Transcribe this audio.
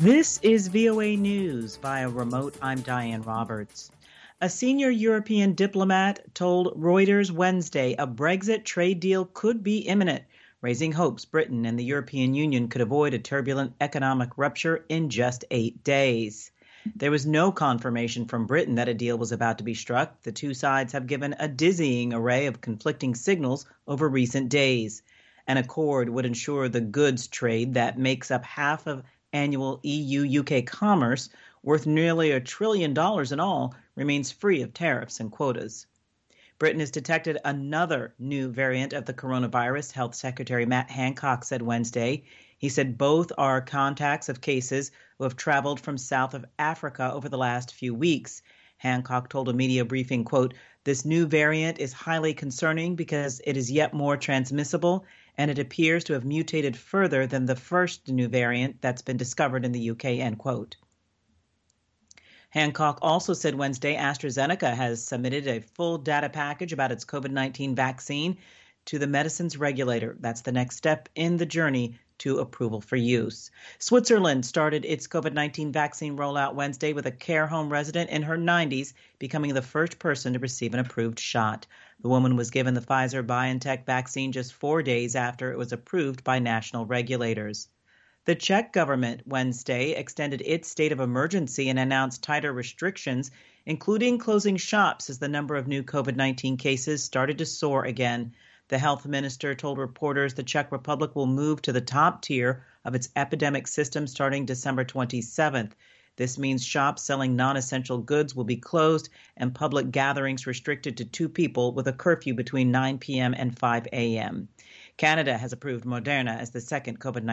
This is VOA News. Via remote, I'm Diane Roberts. A senior European diplomat told Reuters Wednesday a Brexit trade deal could be imminent, raising hopes Britain and the European Union could avoid a turbulent economic rupture in just 8 days. There was no confirmation from Britain that a deal was about to be struck. The two sides have given a dizzying array of conflicting signals over recent days. An accord would ensure the goods trade that makes up half of annual EU-UK commerce, worth nearly $1 trillion in all, remains free of tariffs and quotas. Britain has detected another new variant of the coronavirus, Health Secretary Matt Hancock said Wednesday. He said both are contacts of cases who have traveled from south of Africa over the last few weeks. Hancock told a media briefing, quote, "This new variant is highly concerning because it is yet more transmissible, and it appears to have mutated further than the first new variant that's been discovered in the UK," end quote. Hancock also said Wednesday AstraZeneca has submitted a full data package about its COVID-19 vaccine to the medicines regulator. That's the next step in the journey to approval for use. Switzerland started its COVID-19 vaccine rollout Wednesday with a care home resident in her 90s becoming the first person to receive an approved shot. The woman was given the Pfizer-BioNTech vaccine just 4 days after it was approved by national regulators. The Czech government Wednesday extended its state of emergency and announced tighter restrictions, including closing shops as the number of new COVID-19 cases started to soar again. The health minister told reporters the Czech Republic will move to the top tier of its epidemic system starting December 27th. This means shops selling non-essential goods will be closed and public gatherings restricted to 2 people with a curfew between 9 p.m. and 5 a.m. Canada has approved Moderna as the second COVID-19